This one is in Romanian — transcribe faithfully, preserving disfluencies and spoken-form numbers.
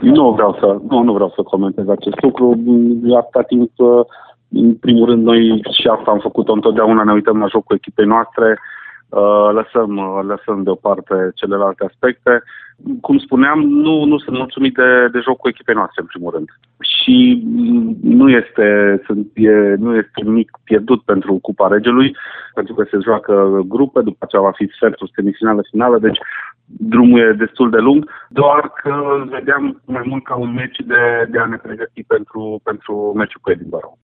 Nu vreau să, nu, nu vreau să comentez acest lucru. Atâta timp, în primul rând, noi și asta am făcut-o întotdeauna, ne uităm la jocul echipei noastre, lăsăm, lăsăm deoparte celelalte aspecte. Cum spuneam, nu, nu sunt mulțumit de, de jocul echipei noastre, în primul rând. Și nu este, sunt, e, nu este nimic pierdut pentru Cupa Regelui, pentru că se joacă grupe, după aceea va fi sfertul, semifinală, finală, deci drumul e destul de lung, doar că vedeam mai mult ca un meci de, de a ne pregăti pentru, pentru meciul cu Edinburgh.